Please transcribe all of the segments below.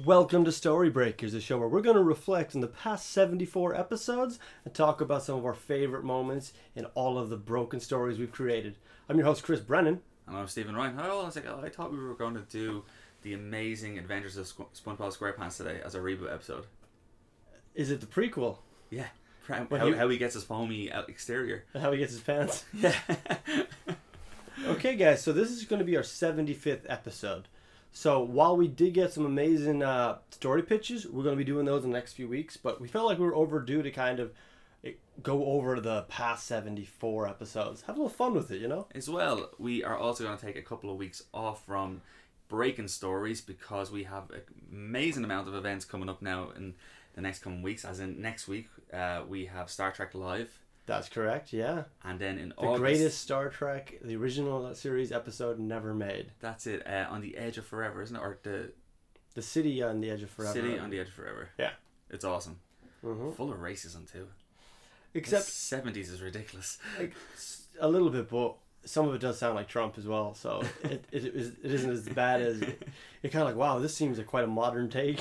Welcome to Story Breakers, a show where we're going to reflect on the past 74 episodes and talk about some of our favorite moments in all of the broken stories we've created. I'm your host, Chris Brennan. And I'm Stephen Ryan. I thought we were going to do The Amazing Adventures of SpongeBob SquarePants today as a reboot episode. Is it the prequel? Yeah. How he gets his foamy exterior. How he gets his pants? Yeah. Okay, guys, so this is going to be our 75th episode. So while we did get some amazing story pitches, we're going to be doing those in the next few weeks, but we felt like we were overdue to kind of go over the past 74 episodes. Have a little fun with it, you know? As well, we are also going to take a couple of weeks off from breaking stories because we have an amazing amount of events coming up now in the next coming weeks. As in next week, we have Star Trek Live. That's correct, yeah. And then in August, greatest Star Trek, the original series episode never made. That's it. On the Edge of Forever, isn't it? Or the City on the Edge of Forever. City on the Edge of Forever. Yeah. It's awesome. Mm-hmm. Full of racism too. Except the 70s is ridiculous. Like, a little bit, but some of it does sound like Trump as well. So it isn't as bad as you're kind of like, wow, this seems like quite a modern take.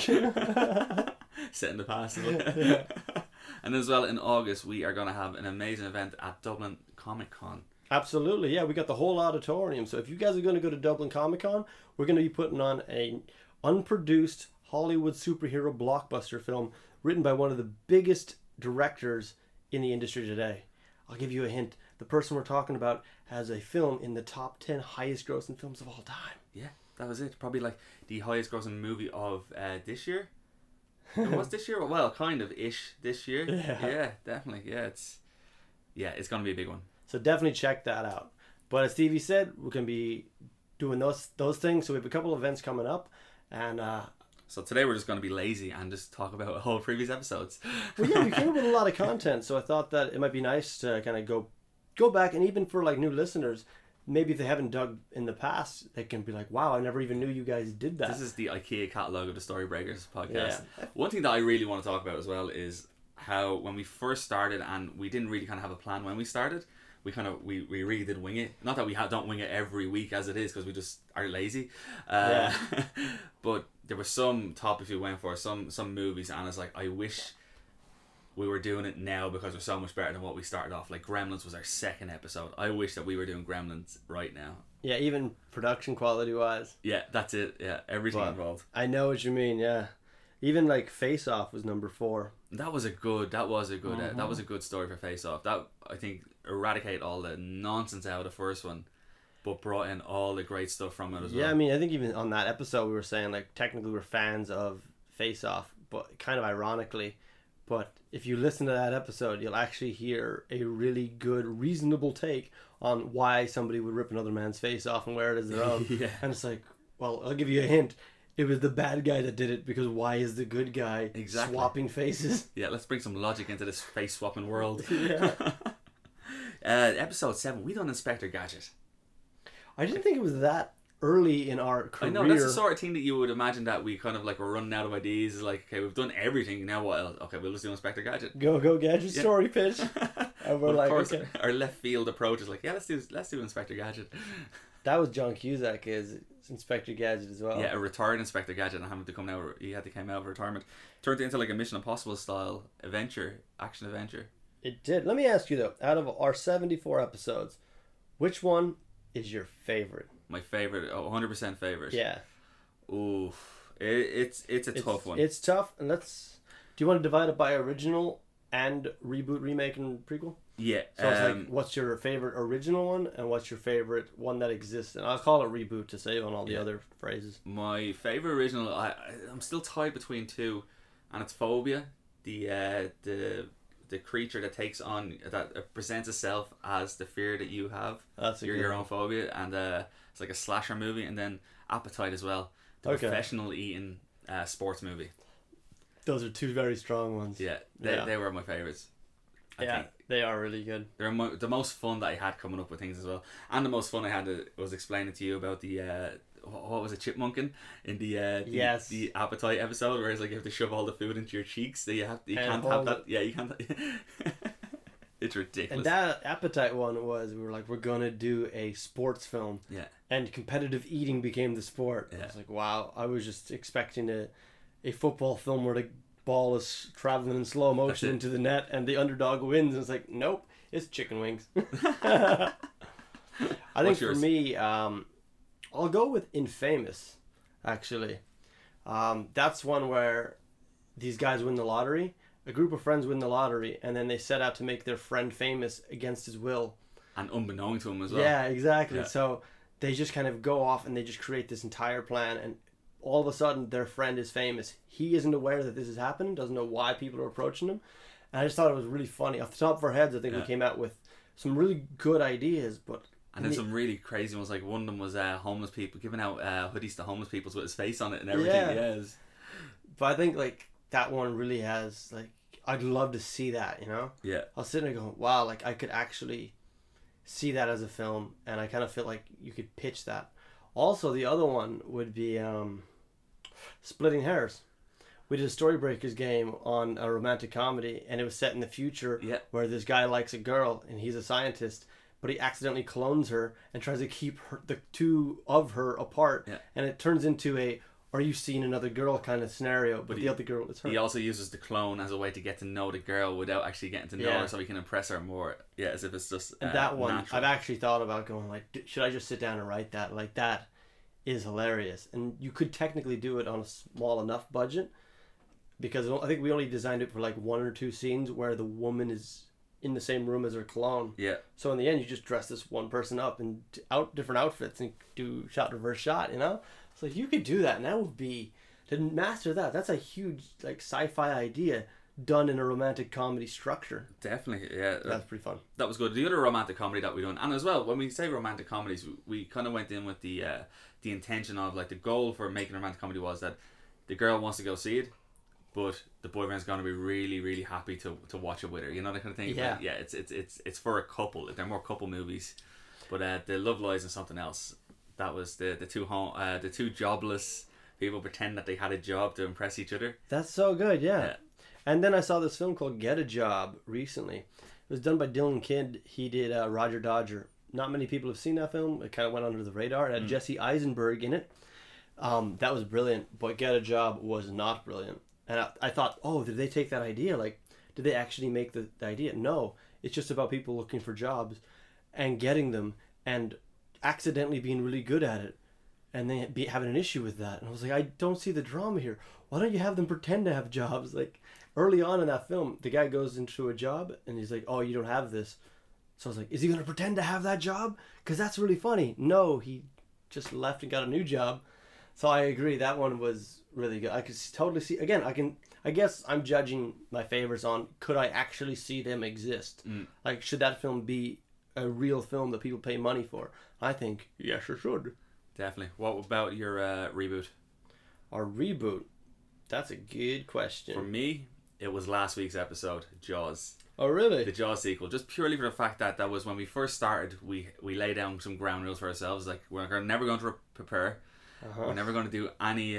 Set in the past. Yeah. And as well, in August, we are going to have an amazing event at Dublin Comic Con. Absolutely, yeah. We got the whole auditorium. So if you guys are going to go to Dublin Comic Con, we're going to be putting on a unproduced Hollywood superhero blockbuster film written by one of the biggest directors in the industry today. I'll give you a hint. The person we're talking about has a film in the top 10 highest grossing films of all time. Yeah, that was it. Probably like the highest grossing movie of this year. It was this year? Well, kind of ish this year. Yeah, definitely. Yeah, it's going to be a big one. So definitely check that out. But as Stevie said, we're going to be doing those things. So we have a couple of events coming up. And so today we're just going to be lazy and just talk about whole previous episodes. Well, yeah, we came up with a lot of content. So I thought that it might be nice to kind of go back. And even for like new listeners, maybe if they haven't dug in the past, they can be like, wow, I never even knew you guys did that. This is the IKEA catalogue of the Story Breakers podcast. Yeah. One thing that I really want to talk about as well is how when we first started, and we didn't really kind of have a plan when we started, we really did wing it. Not that we don't wing it every week as it is, because we just are lazy. But there were some topics we went for, some movies, and it's like, I wish we were doing it now because we're so much better than what we started off. Like Gremlins was our second episode. I wish that we were doing Gremlins right now. Yeah, even production quality wise. Yeah, that's it. Yeah, everything involved. I know what you mean. Yeah, even like Face Off was number 4. That was a good story for Face Off. That, I think, eradicated all the nonsense out of the first one, but brought in all the great stuff from it as well. Yeah, I mean, I think even on that episode we were saying like technically we're fans of Face Off, but kind of ironically. But if you listen to that episode, you'll actually hear a really good, reasonable take on why somebody would rip another man's face off and wear it as their own. Yeah. And it's like, well, I'll give you a hint. It was the bad guy that did it because why is the good guy swapping faces? Yeah, let's bring some logic into this face-swapping world. Yeah. Episode 7, we done Inspector Gadget. I didn't think it was that early in our career. I know, that's the sort of thing that you would imagine that we kind of like were running out of ideas. Like, okay, we've done everything, now what else? Okay, we'll just do Inspector Gadget. Go Gadget story pitch. And we're like, of course, okay. Our left field approach is like, yeah, let's do Inspector Gadget. That was John Cusack as Inspector Gadget as well. Yeah, a retired Inspector Gadget and having to come out. He had to come out of retirement. Turned it into like a Mission Impossible style action adventure. It did. Let me ask you though, out of our 74 episodes, which one is your favorite? My favorite, 100% favorite. Yeah. Ooh, it's a tough one. It's tough, and do you want to divide it by original and reboot, remake, and prequel? Yeah. So it's like, what's your favorite original one, and what's your favorite one that exists? And I'll call it reboot to save on all the other phrases. My favorite original, I'm still tied between two, and it's Phobia, the creature that takes on, that presents itself as the fear that you have. That's your own phobia, and it's like a slasher movie, and then Appetite as well, the professional eating sports movie. Those are two very strong ones. Yeah, they were my favorites. I think they are really good. They're the most fun that I had coming up with things as well, and the most fun I had was explaining to you about the what was it, chipmunking in the Appetite episode, where it's like you have to shove all the food into your cheeks, that you can't have that. Yeah, you can't. It's ridiculous. And that Appetite one was, we were like, we're gonna do a sports film. Yeah. And competitive eating became the sport. Yeah. I was like, wow. I was just expecting a football film where the ball is traveling in slow motion into the net and the underdog wins, and it's like, nope, it's chicken wings. I think for me, I'll go with Infamous, actually. That's one where these guys win the lottery. A group of friends win the lottery, and then they set out to make their friend famous against his will. And unbeknown to him as well. Yeah, exactly. Yeah. So they just kind of go off and they just create this entire plan, and all of a sudden their friend is famous. He isn't aware that this is happening, doesn't know why people are approaching him. And I just thought it was really funny. Off the top of our heads, I think we came out with some really good ideas, but... And then some really crazy ones, like one of them was homeless people, giving out hoodies to homeless people with his face on it and everything. Yeah. But I think, like, that one really has, like, I'd love to see that, you know? Yeah. I was sitting there going, wow, like, I could actually see that as a film, and I kind of feel like you could pitch that. Also, the other one would be Splitting Hairs. We did a Storybreakers game on a romantic comedy, and it was set in the future where this guy likes a girl, and he's a scientist, but he accidentally clones her and tries to keep the two of her apart, and it turns into a "are you seeing another girl" kind of scenario, but the other girl is her. He also uses the clone as a way to get to know the girl without actually getting to know her, so he can impress her more. Yeah, as if it's just and that one, natural. I've actually thought about going like, should I just sit down and write that? Like, that is hilarious, and you could technically do it on a small enough budget, because I think we only designed it for like 1 or 2 scenes where the woman is in the same room as her clone. Yeah. So in the end, you just dress this one person up in different outfits and do shot reverse shot, you know? So you could do that, and that would be, to master that, that's a huge like sci-fi idea done in a romantic comedy structure. Definitely, yeah. That's pretty fun. That was good. The other romantic comedy that we done, and as well, when we say romantic comedies, we kind of went in with the intention of, like, the goal for making a romantic comedy was that the girl wants to go see it, but the boyfriend's going to be really, really happy to watch it with her. You know, that kind of thing. Yeah. Like, yeah. It's for a couple. They're more couple movies, but the Love Lies and Something Else. That was the two jobless people pretend that they had a job to impress each other. That's so good, yeah. And then I saw this film called Get a Job recently. It was done by Dylan Kidd. He did Roger Dodger. Not many people have seen that film. It kind of went under the radar. It had Jesse Eisenberg in it. That was brilliant, but Get a Job was not brilliant. And I thought, oh, did they take that idea? Like, did they actually make the idea? No. It's just about people looking for jobs and getting them and accidentally being really good at it, and then having an issue with that. And I was like, I don't see the drama here. Why don't you have them pretend to have jobs? Like, early on in that film, the guy goes into a job and he's like, oh, you don't have this. So I was like, is he going to pretend to have that job? Because that's really funny. No, he just left and got a new job. So I agree, that one was really good. I could totally see, again, I guess I'm judging my favorites on, could I actually see them exist? Like, should that film be a real film that people pay money for? I think, yes, it should. Definitely. What about your reboot? Our reboot? That's a good question. For me, it was last week's episode, Jaws. Oh, really? The Jaws sequel. Just purely for the fact that was when we first started, we laid down some ground rules for ourselves. Like, we're never going to prepare. We're never going to do any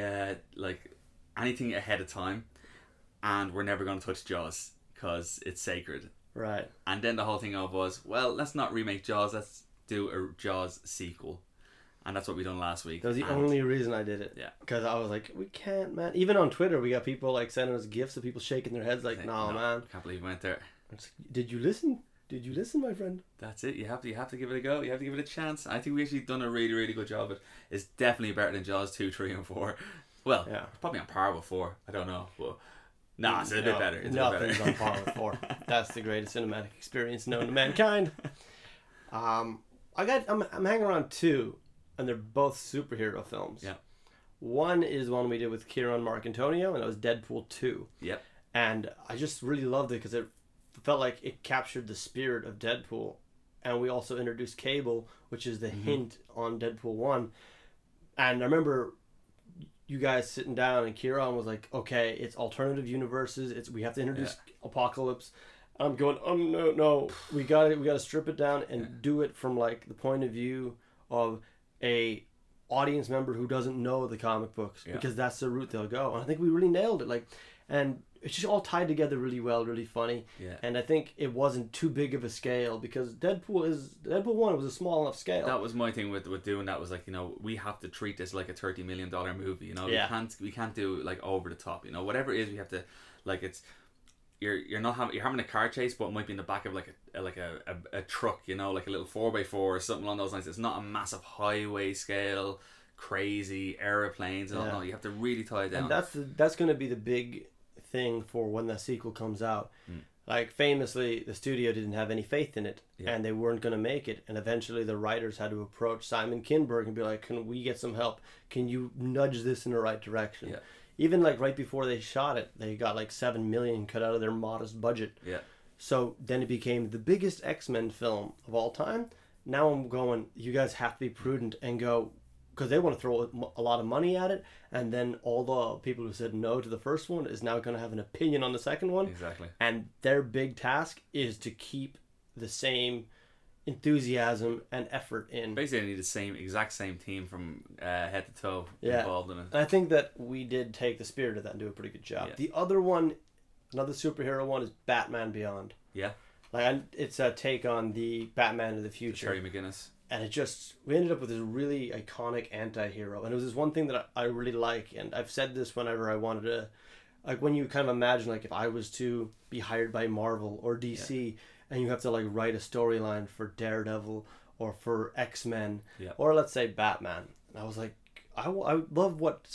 anything ahead of time, and we're never going to touch Jaws because it's sacred. Right. And then the whole thing of was, well, let's not remake Jaws. Let's do a Jaws sequel, and that's what we done last week. That was the only reason I did it. Yeah. Because I was like, we can't, man. Even on Twitter, we got people like sending us gifts of people shaking their heads like, no, man. Can't believe we went there. Like, did you listen? Did you listen, my friend? That's it. You have to give it a go. You have to give it a chance. I think we actually done a really, really good job of it. It's definitely better than Jaws 2, 3 and 4. Well, it's probably on par with 4. I don't know. But it's a bit better. It's nothing's on par with 4. That's the greatest cinematic experience known to mankind. I'm hanging around 2, and they're both superhero films. Yeah. One is one we did with Kieran Marcantonio, and that was Deadpool 2. Yep. And I just really loved it because it felt like it captured the spirit of Deadpool, and we also introduced Cable, which is the hint on Deadpool 1. And I remember you guys sitting down, and Kieran was like, okay, it's alternative universes, we have to introduce Apocalypse. I'm going, no, we gotta strip it down and do it from like the point of view of a audience member who doesn't know the comic books, Yeah. because that's the route they'll go. And I think we really nailed it. Like, and it's just all tied together really well, really funny. Yeah. And I think it wasn't too big of a scale, because Deadpool 1 was a small enough scale. That was my thing with doing that, was like, you know, we have to treat this like a $30 million movie, you know. Yeah. We can't do like over the top, you know. Whatever it is, we have to, like, it's you're having a car chase, but it might be in the back of like a truck, you know, like a little 4x4 or something along those lines. It's not a massive highway scale crazy airplanes and all. No, you have to really tie it down. And that's going to be the big thing for when the sequel comes out. Like, famously, the studio didn't have any faith in it, and they weren't going to make it. And eventually the writers had to approach Simon Kinberg and be like, can we get some help? Can you nudge this in the right direction? Yeah. Even like right before they shot it, they got like $7 million cut out of their modest budget. Yeah. So then it became the biggest X-Men film of all time. Now I'm going, you guys have to be prudent and go, because they want to throw a lot of money at it, and then all the people who said no to the first one is now going to have an opinion on the second one. Exactly. And their big task is to keep the same enthusiasm and effort in. Basically, they need the exact same team from head to toe involved in it. And I think that we did take the spirit of that and do a pretty good job. Yeah. The other one, another superhero one, is Batman Beyond. Yeah. Like, it's a take on the Batman of the future. Terry McGinnis. And we ended up with this really iconic anti-hero. And it was this one thing that I really like. And I've said this whenever I wanted to, like, when you kind of imagine, like, if I was to be hired by Marvel or DC, and you have to, like, write a storyline for Daredevil or for X-Men, or let's say Batman. And I was like, I love what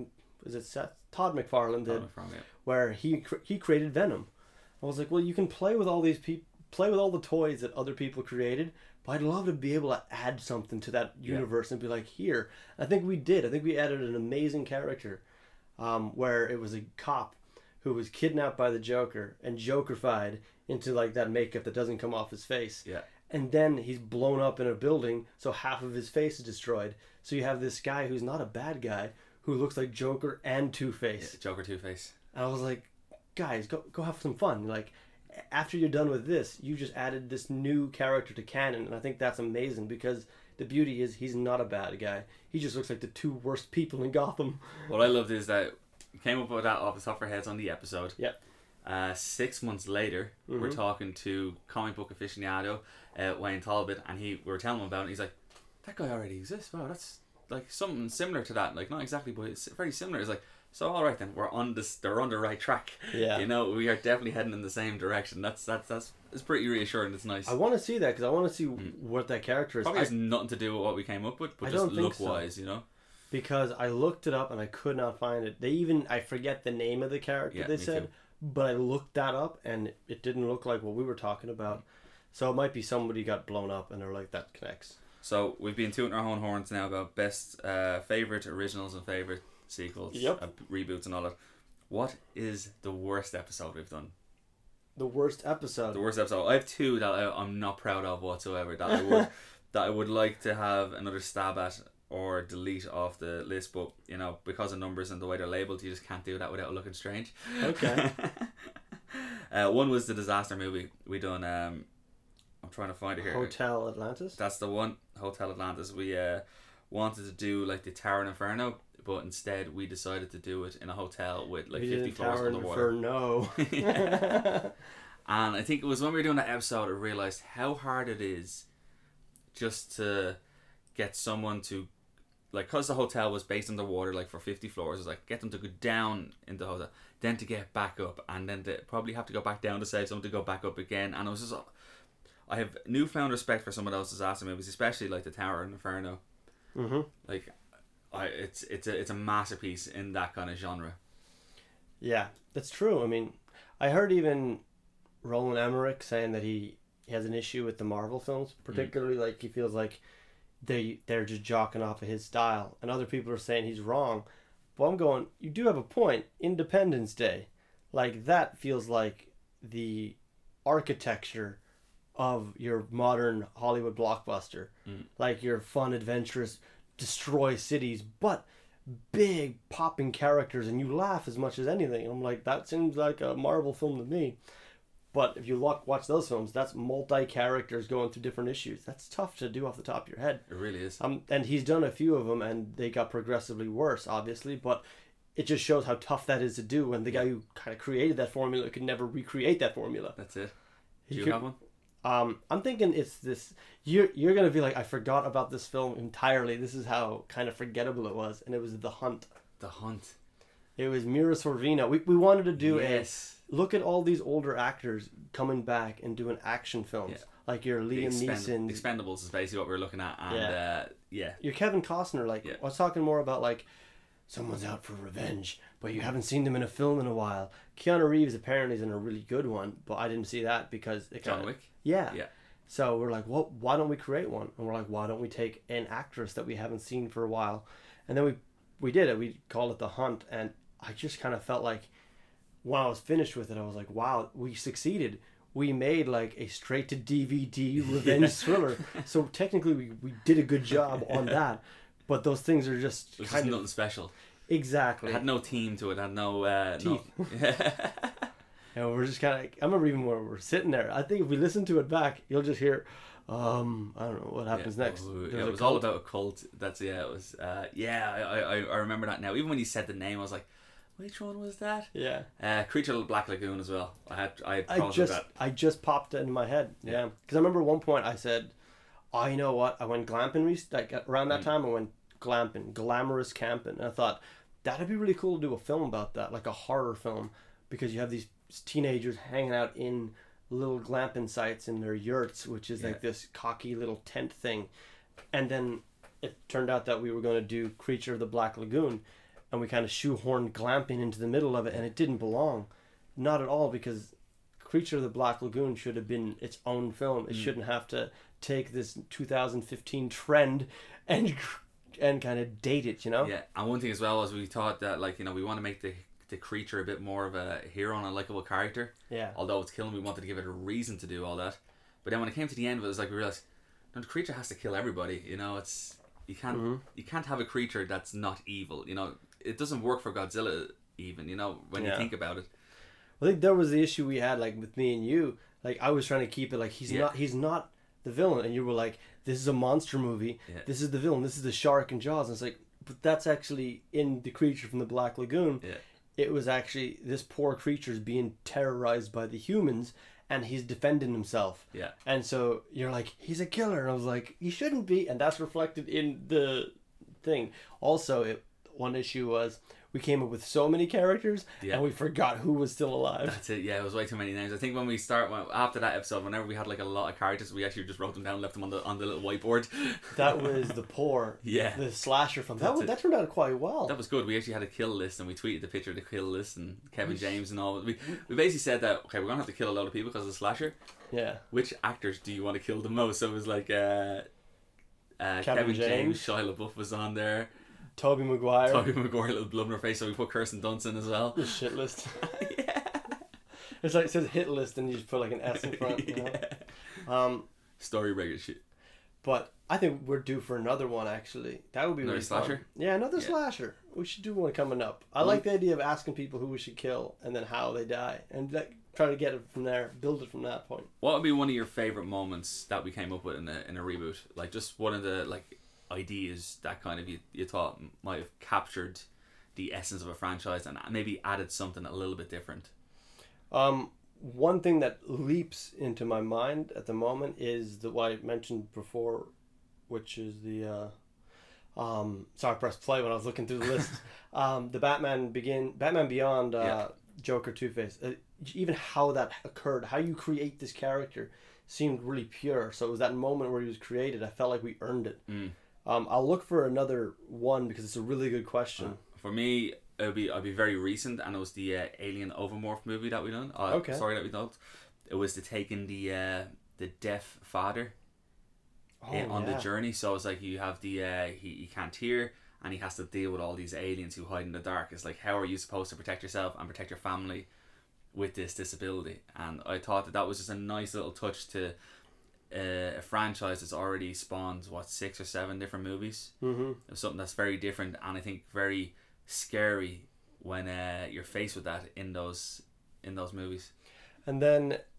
Todd McFarlane did, where he created Venom. I was like, well, you can play with all these people, play with all the toys that other people created, but I'd love to be able to add something to that universe and be like, here. I think we did. I think we added an amazing character, where it was a cop who was kidnapped by the Joker and Jokerfied into like that makeup that doesn't come off his face. Yeah. And then he's blown up in a building, so half of his face is destroyed. So you have this guy who's not a bad guy, who looks like Joker and Two-Face. Yeah, Joker Two-Face. And I was like, guys, go have some fun. Like, after you're done with this, you just added this new character to canon, and I think that's amazing, because the beauty is he's not a bad guy. He just looks like the two worst people in Gotham. What I loved is that we came up with that off the top of our heads on the episode. Yep. 6 months later, we're talking to comic book aficionado Wayne Talbot, and we were telling him about it, and he's like, that guy already exists. Wow, that's like something similar to that. Like, not exactly, but it's very similar. It's like, so all right then, they're on the right track. Yeah. You know, we are definitely heading in the same direction. That's it's pretty reassuring. It's nice. I want to see that, because I want to see what that character is. Probably has nothing to do with what we came up with, but just look wise, you know. Because I looked it up and I could not find it. I forget the name of the character they said, too. But I looked that up and it didn't look like what we were talking about. So it might be somebody got blown up and they're like, that connects. So we've been tooting our own horns now about best favorite originals and favorite sequels, reboots and all that. What is the worst episode we've done? The worst episode. The worst episode. I have two that I'm not proud of whatsoever. That I would like to have another stab at or delete off the list, but you know, because of numbers and the way they're labelled, you just can't do that without looking strange. Okay. One was the disaster movie we done. I'm trying to find it here. Hotel Atlantis. That's the one. Hotel Atlantis. We wanted to do like the Tower Inferno, but instead we decided to do it in a hotel with like 50 floors underwater. Inferno. And I think it was when we were doing that episode I realised how hard it is just to get someone to, like, because the hotel was based underwater, like for 50 floors, it was like get them to go down in the hotel, then to get back up, and then to probably have to go back down to save someone to go back up again. And it was just, I have newfound respect for some of those disaster movies, especially like the Tower and Inferno. Like, it's a masterpiece in that kind of genre. Yeah, that's true. I mean, I heard even Roland Emmerich saying that he has an issue with the Marvel films, particularly like he feels like they're just jocking off of his style, and other people are saying he's wrong. But I'm going, you do have a point. Independence Day, like, that feels like the architecture of your modern Hollywood blockbuster, like your fun, adventurous, destroy cities, but big popping characters, and you laugh as much as anything. And I'm like, that seems like a Marvel film to me. But if you watch those films, that's multi characters going through different issues. That's tough to do off the top of your head. It really is. And he's done a few of them, and they got progressively worse, obviously. But it just shows how tough that is to do. And the guy who kind of created that formula could never recreate that formula. That's it. Do you have one? I'm thinking it's this. You're gonna be like, I forgot about this film entirely. This is how kind of forgettable it was, and it was The Hunt. The Hunt. It was Mira Sorvino. We wanted to do Yes. look at all these older actors coming back and doing action films, like your Liam Neeson. Expendables is basically what we're looking at, and Your Kevin Costner. Like Yeah. I was talking more about like someone's out for revenge, but you haven't seen them in a film in a while. Keanu Reeves apparently is in a really good one, but I didn't see that because it John Wick. Yeah. Yeah. So we're like, well, why don't we create one? And we're like, why don't we take an actress that we haven't seen for a while? And then we did it. We called it The Hunt, and I just kind of felt like when I was finished with it, I was like, wow, we succeeded. We made like a straight to DVD revenge thriller. So technically we did a good job on that. But those things are just It was kind just of nothing special. Exactly. It had no team to it. It had no Teeth. No. And we're just kind of, I remember even when we're sitting there, I think if we listen to it back, you'll just hear, I don't know what happens next. It was all about a cult. That's it was. I remember that now. Even when you said the name, I was like, which one was that? Yeah. Creature of the Black Lagoon as well. I just popped it in my head. Yeah. Because I remember at one point I said, oh, you know what? I went glamping like around that time. I went glamping, glamorous camping, and I thought that'd be really cool to do a film about that, like a horror film, because you have these teenagers hanging out in little glamping sites in their yurts, which is like this cocky little tent thing. And then it turned out that we were going to do Creature of the Black Lagoon, and we kind of shoehorned glamping into the middle of it, and it didn't belong. Not at all, because Creature of the Black Lagoon should have been its own film. It shouldn't have to take this 2015 trend and kind of date it, you know? Yeah, and one thing as well was we thought that, like, you know, we want to make the creature a bit more of a hero and a likable character. Yeah. Although it's killing, we wanted to give it a reason to do all that. But then when it came to the end of it, it was like we realized, no, the creature has to kill everybody. You know, it's you can't have a creature that's not evil. You know, it doesn't work for Godzilla even. You know, when you think about it. I think that was the issue we had, like with me and you. Like I was trying to keep it like he's not the villain, and you were like, this is a monster movie. Yeah. This is the villain. This is the shark in Jaws. And it's like, but that's actually in the Creature from the Black Lagoon. Yeah. It was actually this poor creature's being terrorized by the humans, and he's defending himself. Yeah. And so you're like, he's a killer. And I was like, he shouldn't be. And that's reflected in the thing. Also, one issue was we came up with so many characters, and we forgot who was still alive. That's it. Yeah, it was way too many names. I think when after that episode, whenever we had like a lot of characters, we actually just wrote them down and left them on the little whiteboard. That was the poor. Yeah. The slasher film. That turned out quite well. That was good. We actually had a kill list, and we tweeted the picture of the kill list and Kevin James and all. We basically said that, okay, we're gonna have to kill a lot of people because of the slasher. Yeah. Which actors do you want to kill the most? So it was like Kevin James, Shia LaBeouf was on there. Tobey Maguire, little blood in her face. So we put Kirsten Dunst as well. The shit list. Yeah. It's like it says hit list, and you just put like an S in front. You know? Story regular shit. But I think we're due for another one. Actually, that would be another really slasher. Fun. Yeah, another slasher. We should do one coming up. I like the idea of asking people who we should kill and then how they die, and like try to get it from there, build it from that point. What would be one of your favorite moments that we came up with in a reboot? Like just one of the ideas that kind of you thought might have captured the essence of a franchise and maybe added something a little bit different. One thing that leaps into my mind at the moment is what I mentioned before, which is the sorry, I pressed play when I was looking through the list. The Batman Beyond, Joker, Two-Face. Even how that occurred, how you create this character seemed really pure. So it was that moment where he was created. I felt like we earned it. I'll look for another one because it's a really good question. For me, I'd be very recent, and it was the Alien Overmorph movie that we done. That we done. It was to take in the deaf father on the journey. So it's like you have the he can't hear, and he has to deal with all these aliens who hide in the dark. It's like, how are you supposed to protect yourself and protect your family with this disability? And I thought that was just a nice little touch to a franchise that's already spawned 6 or 7 different movies. It was something that's very different, and I think very scary when you're faced with that in those movies. And then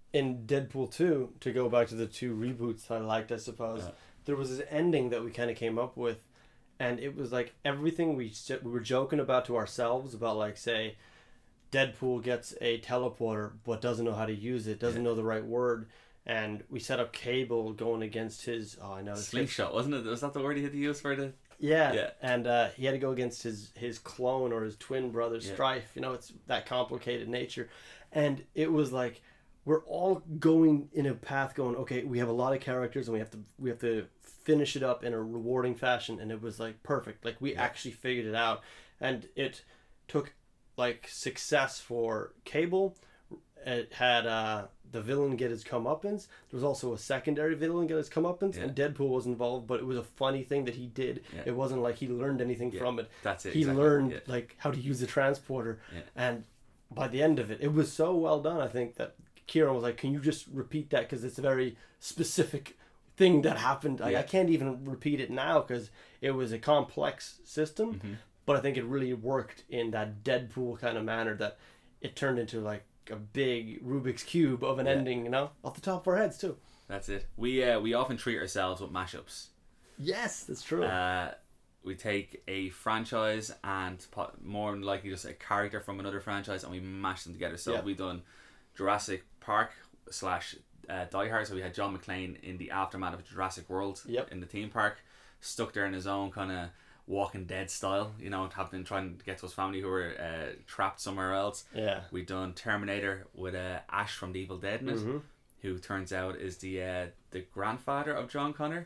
in Deadpool 2, to go back to the two reboots I liked, I suppose, there was this ending that we kind of came up with, and it was like everything we were joking about to ourselves about, like, say, Deadpool gets a teleporter but doesn't know how to use it, doesn't know the right word, and we set up Cable going against his slingshot, wasn't it? Was that the word he had to use for the? Yeah. And he had to go against his clone or his twin brother Strife. You know, it's that complicated nature, and it was like we're all going in a path going, okay, we have a lot of characters and we have to finish it up in a rewarding fashion, and it was like perfect. Like we actually figured it out, and it took like success for Cable. It had the villain get his comeuppance. There was also a secondary villain get his comeuppance, and Deadpool was involved, but it was a funny thing that he did. It wasn't like he learned anything from it. That's it. He learned like how to use the transporter, and by the end of it, it was so well done. I think that Kieran was like, "Can you just repeat that? Because it's a very specific thing that happened. I can't even repeat it now because it was a complex system, but I think it really worked in that Deadpool kind of manner that it turned into like a big Rubik's Cube of an ending, you know, off the top of our heads too." That's it. We often treat ourselves with mashups. Yes, that's true. We take a franchise and more than likely just a character from another franchise and we mash them together. So we've done Jurassic Park / Die Hard. So we had John McClane in the aftermath of Jurassic World in the theme park, stuck there in his own kind of Walking Dead style, you know, having trying to get to his family who were trapped somewhere else. We've done Terminator with Ash from the Evil Dead in it, who turns out is the grandfather of John Connor.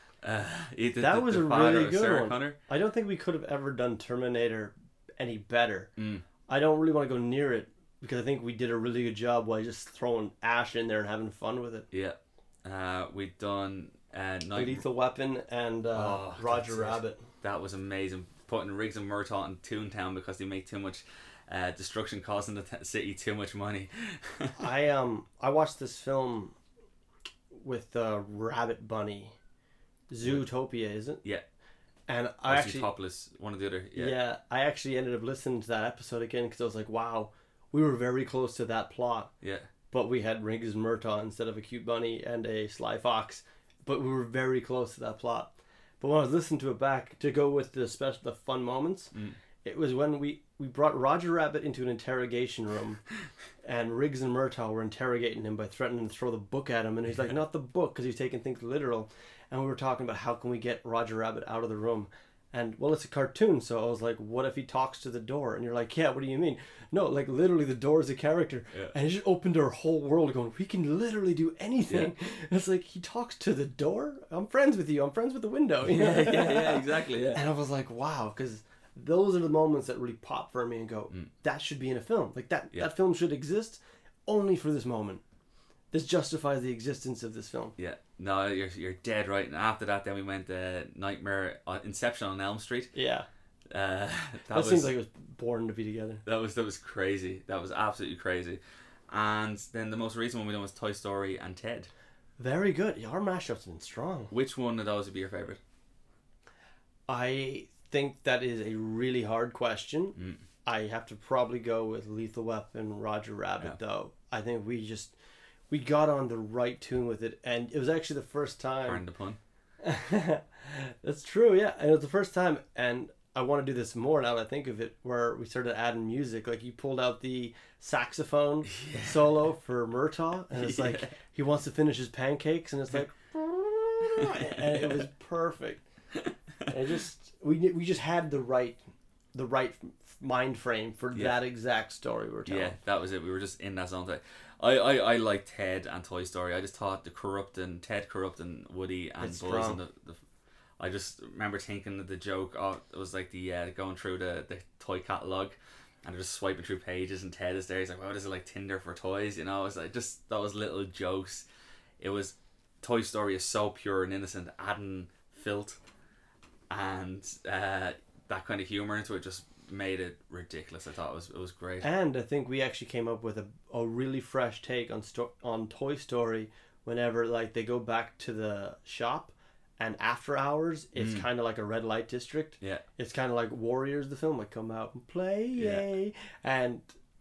That was a really good one. Connor. I don't think we could have ever done Terminator any better. I don't really want to go near it because I think we did a really good job by just throwing Ash in there and having fun with it. We've done Lethal Weapon and Roger Rabbit. That was amazing. Putting Riggs and Murtaugh in Toontown because they make too much destruction, costing the city too much money. I watched this film with Rabbit Bunny, Zootopia, is it? Yeah. And I actually Topless, one or the other. Yeah, I actually ended up listening to that episode again because I was like, wow, we were very close to that plot. Yeah. But we had Riggs and Murtaugh instead of a cute bunny and a sly fox. But we were very close to that plot. But when I was listening to it back, to go with the fun moments, it was when we brought Roger Rabbit into an interrogation room, and Riggs and Murtaugh were interrogating him by threatening to throw the book at him, and he's like, not the book, because he's taking things literal. And we were talking about how can we get Roger Rabbit out of the room. And, well, it's a cartoon, so I was like, what if he talks to the door? And you're like, yeah, what do you mean? No, like, literally, the door is a character. Yeah. And it just opened our whole world going, we can literally do anything. Yeah. And it's like, he talks to the door? I'm friends with you. I'm friends with the window. You know? Yeah, exactly, yeah. And I was like, wow, because those are the moments that really pop for me and go, that should be in a film. Like, that film should exist only for this moment. This justifies the existence of this film. Yeah. No, you're dead right. And after that, then we went Nightmare, Inception on Elm Street. Yeah. That seems like it was born to be together. That was crazy. That was absolutely crazy. And then the most recent one we done was Toy Story and Ted. Very good. Yeah, our mashup's been strong. Which one of those would be your favorite? I think that is a really hard question. I have to probably go with Lethal Weapon, Roger Rabbit, though. I think we got on the right tune with it, and it was actually the first time. Pardon the pun. That's true, yeah. And it was the first time, and I want to do this more now that I think of it, where we started adding music. Like, you pulled out the saxophone solo for Murtaugh, and it's like he wants to finish his pancakes, and it's like, and it was perfect. And we just had the right mind frame for that exact story we were telling. Yeah, that was it. We were just in that zone. I like Ted and Toy Story. I just thought Ted corrupting Woody and Buzz, and I just remember thinking of the joke. Oh, it was like the going through the toy catalog, and they're just swiping through pages, and Ted is there. He's like, "Wow, this is like Tinder for toys," you know. It's like just those little jokes. It was Toy Story is so pure and innocent, adding filth and that kind of humor into it just made it ridiculous. I thought it was great. And I think we actually came up with a really fresh take on Toy Story whenever like they go back to the shop, and after hours it's kind of like a red light district. Yeah. It's kind of like Warriors, the film, like come out and play, yay. And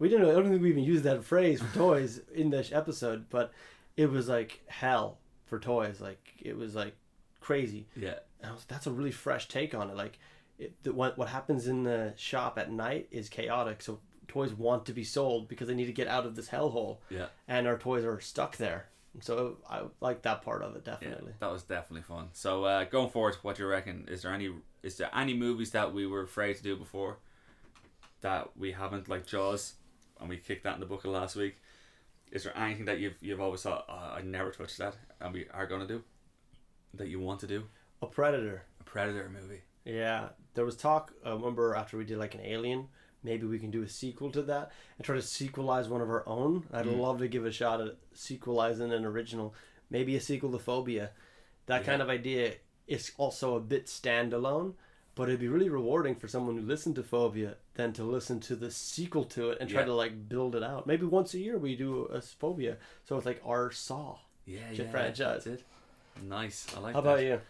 We didn't. I don't think we even used that phrase for toys in this episode, but it was like hell for toys. Like it was like crazy. Yeah. And that's a really fresh take on it. Like what happens in the shop at night is chaotic. So toys want to be sold because they need to get out of this hellhole. Yeah. And our toys are stuck there. So I like that part of it, definitely. Yeah, that was definitely fun. So going forward, what do you reckon? Is there any movies that we were afraid to do before that we haven't, like Jaws, and we kicked that in the bucket last week? Is there anything that you've always thought, oh, I never touched that, and we are going to do, that you want to do? A Predator. A Predator movie. Yeah, there was talk. I remember after we did like an Alien, maybe we can do a sequel to that and try to sequelize one of our own. I'd love to give a shot at sequelizing an original, maybe a sequel to Phobia. That kind of idea is also a bit standalone, but it'd be really rewarding for someone who listened to Phobia than to listen to the sequel to it and try to like build it out. Maybe once a year we do a Phobia, so it's like our Saw franchise. That's it. Nice, I like How that. about you?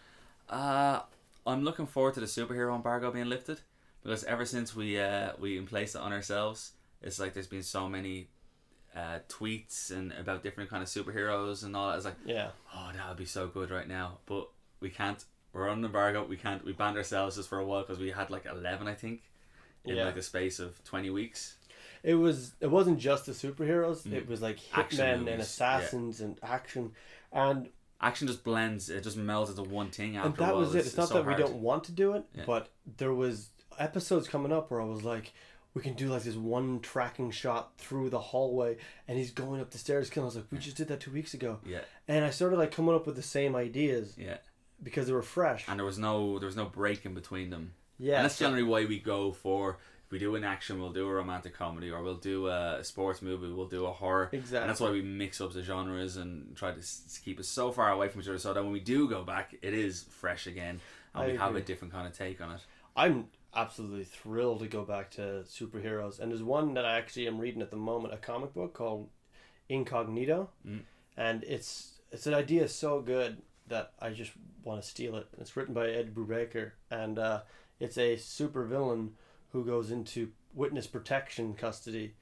I'm looking forward to the superhero embargo being lifted, because ever since we placed it on ourselves, it's like there's been so many tweets and about different kind of superheroes and all that. It's like, oh, that would be so good right now, but we can't. We're on an embargo. We can't. We banned ourselves just for a while because we had like 11, I think, in like the space of 20 weeks. It wasn't just the superheroes. It was like hitmen and assassins and action, and action just blends. It just melds into one thing after and that a while. Was it. It's not so that hard. We don't want to do it, but there was episodes coming up where I was like, we can do like this one tracking shot through the hallway and he's going up the stairs killing. I was like, we just did that 2 weeks ago. Yeah. And I started like coming up with the same ideas. Yeah. Because they were fresh. And there was no break in between them. Yeah. And that's generally why we go for, if we do an action, we'll do a romantic comedy, or we'll do a sports movie, we'll do a horror. Exactly. And that's why we mix up the genres and try to keep us so far away from each other so that when we do go back, it is fresh again and we have a different kind of take on it. I'm absolutely thrilled to go back to superheroes. And there's one that I actually am reading at the moment, a comic book called Incognito. And it's an idea so good that I just want to steal it. It's written by Ed Brubaker, and it's a super villain who goes into witness protection custody.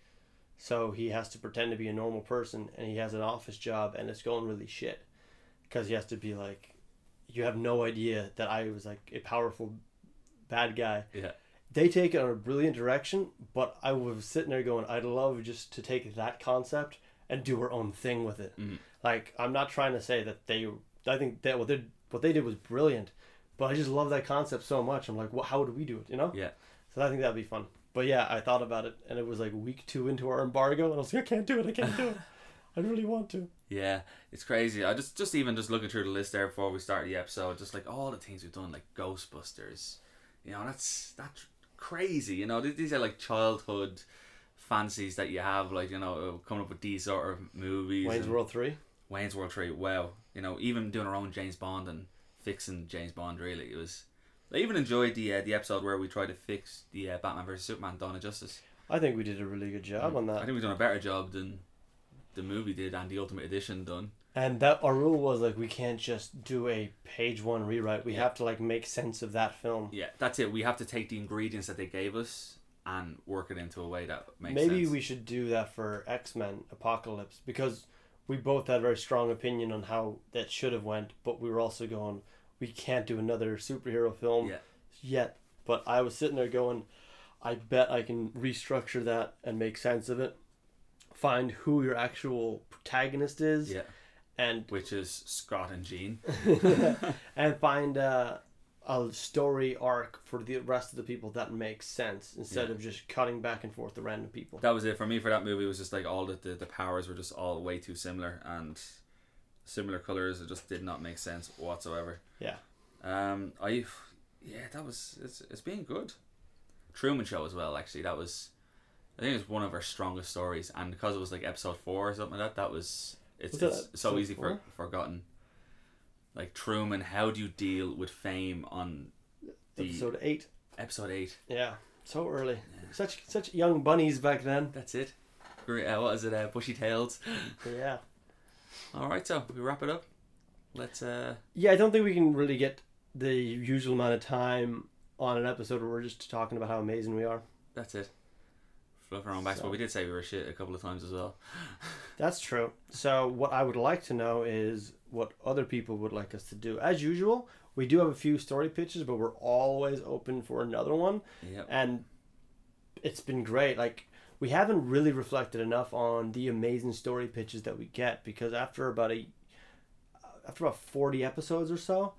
So he has to pretend to be a normal person, and he has an office job, and it's going really shit because he has to be like, you have no idea that I was like a powerful bad guy. Yeah. They take it in a brilliant direction, but I was sitting there going, I'd love just to take that concept and do our own thing with it. Like, I'm not trying to say that I think that what they did was brilliant, but I just love that concept so much. I'm like, how would we do it? You know? Yeah. So I think that'd be fun. But yeah, I thought about it, and it was like week 2 into our embargo, and I was like, I can't do it. I really want to. Yeah, it's crazy. I just even looking through the list there before we started the episode, just like all the things we've done, like Ghostbusters. You know, that's crazy. You know, these are like childhood fancies that you have, like, you know, coming up with these sort of movies. Wayne's World 3. Wayne's World 3, wow. You know, even doing our own James Bond and fixing James Bond, really. It was... I even enjoyed the episode where we tried to fix the Batman vs Superman Dawn of Justice. I think we did a really good job on that. I think we've done a better job than the movie did and the Ultimate Edition done. And that our rule was like, we can't just do a page 1 rewrite. We have to like make sense of that film. Yeah, that's it. We have to take the ingredients that they gave us and work it into a way that makes sense. Maybe we should do that for X-Men Apocalypse, because we both had a very strong opinion on how that should have went, but we were also going, we can't do another superhero film yet. But I was sitting there going, I bet I can restructure that and make sense of it. Find who your actual protagonist is. Yeah. And which is Scott and Jean. And find a story arc for the rest of the people that makes sense instead of just cutting back and forth to random people. That was it for me for that movie. It was just like all the powers were just all way too similar and similar colors. It just did not make sense whatsoever. Yeah. It's been good. Truman Show as well, actually. That was, I think it was one of our strongest stories, and because it was like episode 4 or something like that, it's so easy forgotten. Like Truman, how do you deal with fame on the episode 8? Episode 8. Yeah, so early. Yeah. Such young bunnies back then. That's it. What is it? Bushy tails. Yeah. All right, so we wrap it up. Let's. Yeah, I don't think we can really get the usual amount of time on an episode where we're just talking about how amazing we are. That's it. fluff our own backs, So- but we did say we were shit a couple of times as well. That's true. So what I would like to know is what other people would like us to do. As usual, we do have a few story pitches, but we're always open for another one. Yep. And it's been great. Like, we haven't really reflected enough on the amazing story pitches that we get, because after about 40 episodes or so,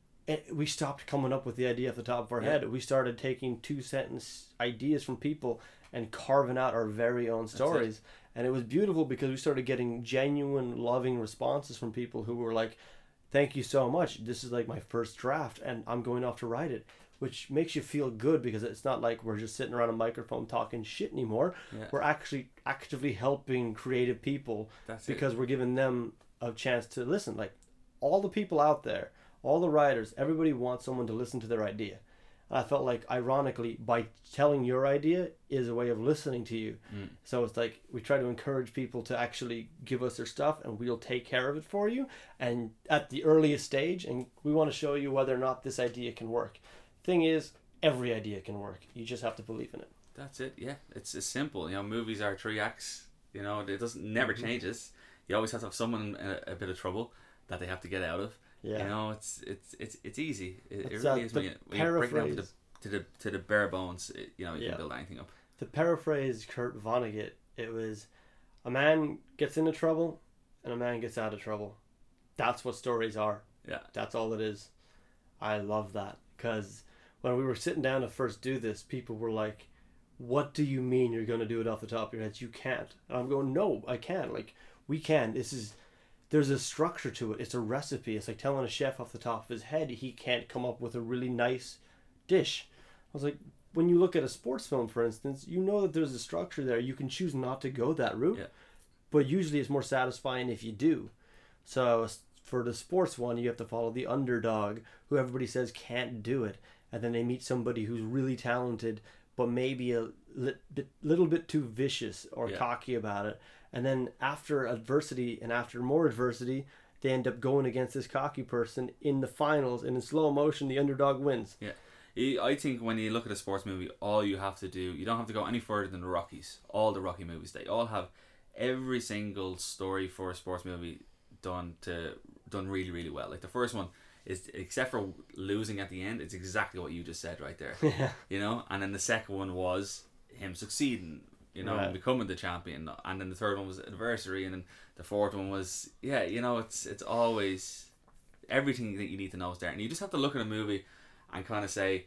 we stopped coming up with the idea off the top of our head. We started taking 2-sentence ideas from people and carving out our very own stories. And it was beautiful because we started getting genuine, loving responses from people who were like, thank you so much. This is like my first draft and I'm going off to write it, which makes you feel good because it's not like we're just sitting around a microphone talking shit anymore. Yeah. We're actually actively helping creative people That's because we're giving them a chance to listen. Like, all the people out there, all the writers, everybody wants someone to listen to their idea. And I felt like, ironically, by telling your idea is a way of listening to you. So it's like we try to encourage people to actually give us their stuff and we'll take care of it for you. And at the earliest stage, and we want to show you whether or not this idea can work. Thing is, every idea can work. You just have to believe in it. That's it. Yeah, it's simple. You know, movies are 3 acts. You know, it doesn't never changes. You always have to have someone in a bit of trouble that they have to get out of. Yeah. You know, it's easy. It It's, really is. the When you break it down paraphrase. to the bare bones, you know, you Yeah. can build anything up. To paraphrase Kurt Vonnegut, it was a man gets into trouble and a man gets out of trouble. That's what stories are. Yeah. That's all it is. I love that because when we were sitting down to first do this, people were like, what do you mean you're going to do it off the top of your head? You can't. And I'm going, no, I can. Like, we can. There's a structure to it. It's a recipe. It's like telling a chef off the top of his head he can't come up with a really nice dish. I was like, when you look at a sports film, for instance, you know that there's a structure there. You can choose not to go that route. Yeah. But usually it's more satisfying if you do. So for the sports one, you have to follow the underdog who everybody says can't do it. And then they meet somebody who's really talented, but maybe a little bit too vicious or cocky about it. And then after adversity and after more adversity, they end up going against this cocky person in the finals, and in slow motion, the underdog wins. Yeah. I think when you look at a sports movie, all you have to do, you don't have to go any further than the Rockies. All the Rocky movies, they all have every single story for a sports movie done really, really well. Like the first one is, except for losing at the end, it's exactly what you just said right there. Yeah. You know, and then the second one was him succeeding, you know, and becoming the champion, and then the third one was adversary, and then the fourth one was, yeah, you know, it's always everything that you need to know is there, and you just have to look at a movie and kind of say,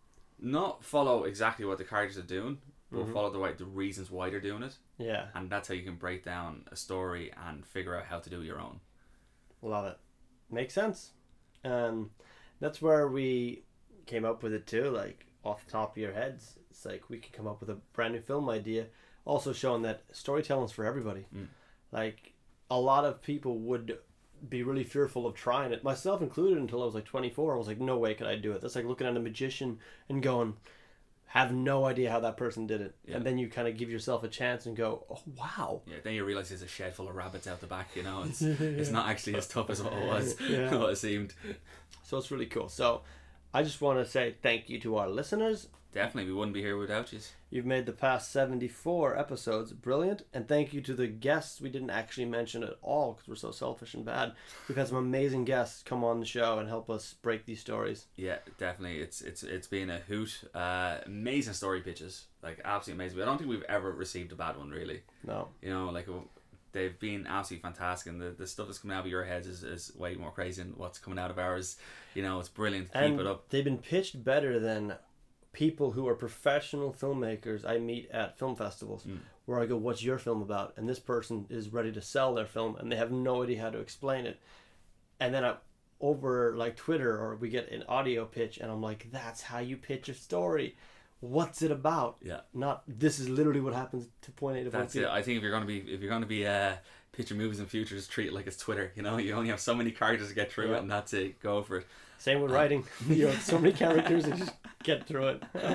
not follow exactly what the characters are doing, but follow the reasons why they're doing it. Yeah. And that's how you can break down a story and figure out how to do your own. Love it. Makes sense. And that's where we came up with it too, like off the top of your heads. It's like we could come up with a brand new film idea, also showing that storytelling's for everybody. Like, a lot of people would be really fearful of trying it, myself included, until I was like 24. I was like, no way could I do it. That's like looking at a magician and going, have no idea how that person did it. Yeah. And then you kind of give yourself a chance and go, oh wow. Yeah, then you realize there's a shed full of rabbits out the back, you know. It's not actually as tough as what it was, what it seemed. So it's really cool. So I just want to say thank you to our listeners. Definitely, we wouldn't be here without you. You've made the past 74 episodes brilliant, and thank you to the guests we didn't actually mention at all because we're so selfish and bad. We've had some amazing guests come on the show and help us break these stories. Yeah, definitely. It's been a hoot. Amazing story pitches, like absolutely amazing. I don't think we've ever received a bad one, really. No. You know, like they've been absolutely fantastic, and the stuff that's coming out of your heads is way more crazy than what's coming out of ours. You know, it's brilliant. Keep it up. They've been pitched better than people who are professional filmmakers I meet at film festivals, where I go, what's your film about? And this person is ready to sell their film and they have no idea how to explain it. And then over like Twitter, or we get an audio pitch and I'm like, that's how you pitch a story. What's it about? Yeah. Not, this is literally what happens to point A to point That's B. it. I think if you're gonna be pitching movies in future, just treat it like it's Twitter. You know, you only have so many characters to get through it, and that's it. Go for it. Same with writing. You have so many characters and just get through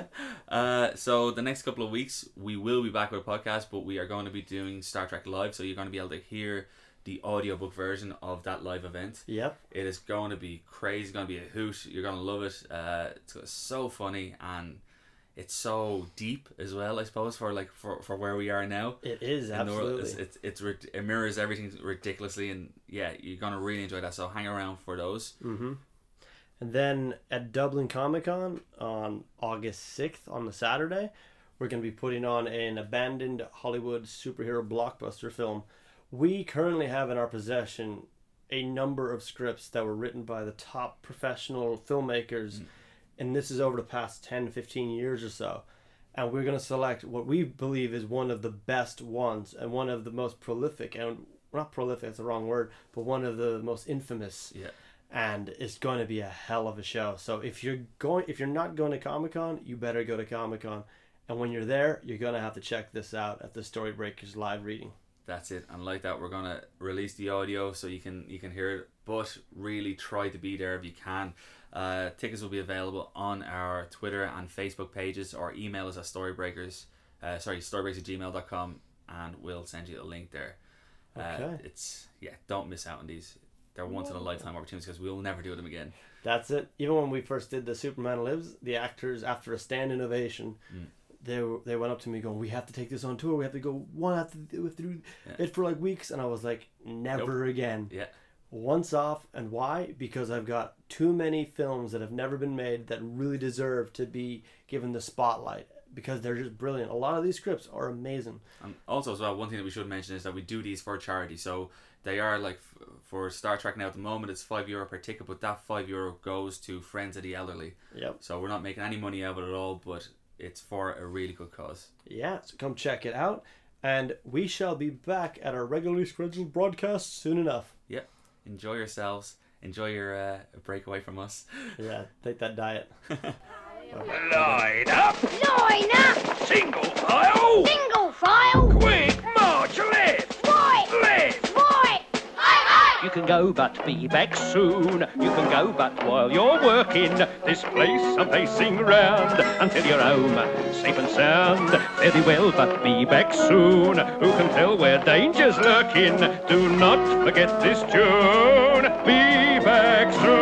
it. So the next couple of weeks we will be back with a podcast, but we are going to be doing Star Trek Live, so you're going to be able to hear the audiobook version of that live event. Yep. It is going to be crazy. It's going to be a hoot. You're going to love it. It's so funny, and it's so deep as well, I suppose, for like for where we are now. It is, In the world. absolutely. It mirrors everything ridiculously, and yeah, you're gonna really enjoy that. So hang around for those. Mm-hmm. And then at Dublin Comic Con on August 6th, on the Saturday, we're going to be putting on an abandoned Hollywood superhero blockbuster film. We currently have in our possession a number of scripts that were written by the top professional filmmakers, and this is over the past 10, 15 years or so. And we're going to select what we believe is one of the best ones and one of the most prolific, and not prolific, that's the wrong word, but one of the most infamous. Yeah. And it's going to be a hell of a show. So if you're not going to Comic-Con, you better go to Comic-Con. And when you're there, you're going to have to check this out at the Storybreakers live reading. That's it. And like that, we're gonna release the audio so you can hear it. But really try to be there if you can. Tickets will be available on our Twitter and Facebook pages, or email us at storybreakers@gmail.com, and we'll send you a link there. Okay. Don't miss out on these. They're once in a lifetime opportunities, because we'll never do them again. That's it. Even when we first did the Superman Lives, the actors, after a standing ovation, they went up to me going, "We have to take this on tour. We have to go we have to do it for like weeks." And I was like, "Never again." Yeah. Once off. And why? Because I've got too many films that have never been made that really deserve to be given the spotlight, because they're just brilliant. A lot of these scripts are amazing. And also as well, one thing that we should mention is that we do these for charity. So they are like, for Star Trek now at the moment, it's €5 per ticket, but that €5 goes to Friends of the Elderly. Yep. So we're not making any money out of it at all, but it's for a really good cause. Yeah, so come check it out. And we shall be back at our regularly scheduled broadcast soon enough. Yep. Enjoy yourselves. Enjoy your break away from us. Yeah, take that diet. Line up! Line up! Single file! Single file! Quick march left! Right! Left! Right! Aye, You can go, but be back soon. You can go, but while you're working, this place I'm pacing round until you're home, safe and sound. Very well, but be back soon. Who can tell where danger's lurking? Do not forget this tune. Be back soon.